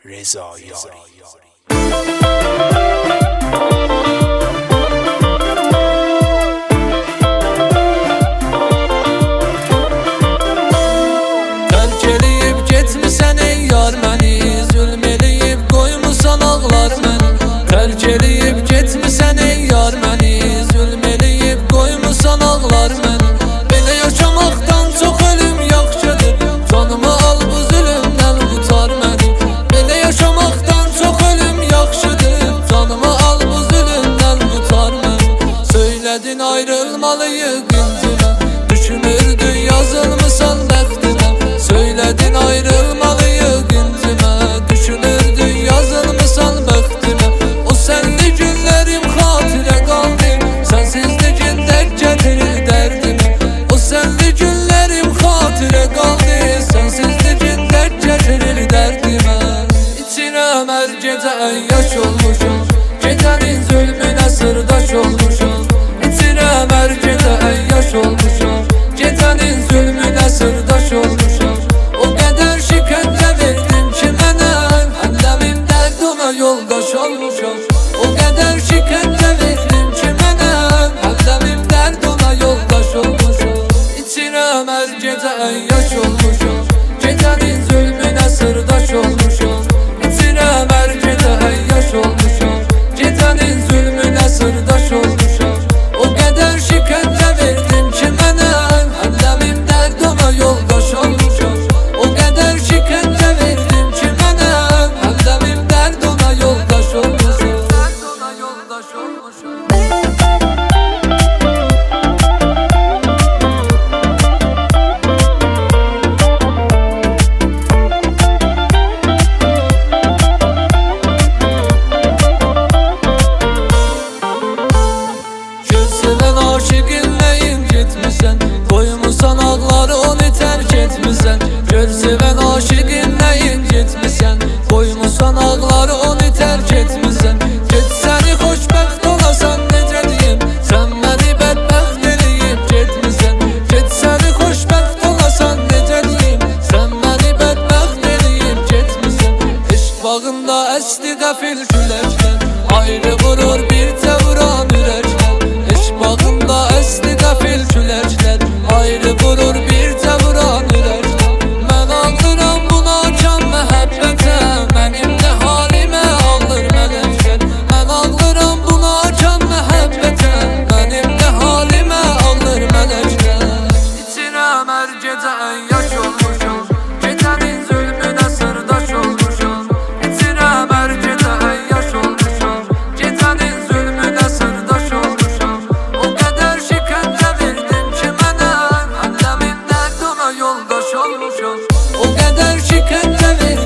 رضا یاری. Tərk eləyib getmisən ey yar məni, zülm eləyib qoymusan ağlar məni. Tərk eləyib getmisən ey yar məni, zülm eləyib qoymusan ağlar məni. Belə yaşamaqdan çox ölüm yaxşıdır, canımı al bu zülmdən qutar məni. Belə yaşamaqdan çox ölüm yaxşıdır, canımı al bu zülmdən qutar məni. Söylədin ayrılmalıyıq incimə, düşünürdün yazılmısan bəxtimə. Söylədin ayrılmalıyıq incimə, düşünürdün yazılmısan bəxtimə. O sənli günlərim xatirə qaldı, sənsizliyin dərd gətirir dərdimə. O sənli günlərim xatirə qaldı, sənsizliyin dərd gətirir dərdimə. İçirəm hər gecə əyyaş olmuşam, gecənin zülmünə sırdaş olmuşam. İçirəm hər gecə əyyaş olmuşam, gecənin zülmünə sırdaş olmuşam. O qədər şikəncə verdim ki mənə, həmdəmim dərd ona yoldaş olmuşam. O qədər şikəncə verdim ki mənə, həmdəmim dərd ona yoldaş olmuşam. İçirəm hər gecə əyyaş olmuşam, gecənin zülmünə sırdaş olmuşam. İçirəm hər gecə əyyaş olmuşam, gecənin zülmünə sırdaş olmuşam. O qədər şikəncə verdim ki mənə, həmdəmim dərd ona yoldaş olmuşam. O qədər şikəncə verdim ki mənə, həmdəmim dərd ona yoldaş olmuşam. Dərd ona yoldaş olmuşam. Sevən aşiqinləyim getmisən, qoymusan ağları onu tərk etmisən. Gör sevən aşiqinləyim getmisən, qoymusan ağları onu tərk etmisən. Get səni xoşbəxt olasan necə deyim, sən məni bədbəxt eləyib getmisən. Get səni xoşbəxt olasan necə deyim, sən məni bədbəxt eləyib getmisən. Eşq bağında əsdi qəfil küləklər, ayrı vurur bir təvran ürəklər. Eşq bağında əsdi qəfil küləklər, ayrı vurur bir təvran ürəklər. Mən ağlıram buna can məhəbbətə, mənim də halimə ağlır mələklər. Mən ağlıram buna can məhəbbətə, mənim də halimə ağlır mələklər. İçirəm hər gecə əyyaş olmuşam, gecənin zülmünə sırdaş olmuşam. İçirəm hər gecə əyyaş olmuşam, gecənin zülmünə sırdaş olmuşam. O qədər şikəncə verdim ki mənə, həmdəmim dərd ona yoldaş olmuşam. O qədər şikəncə verdim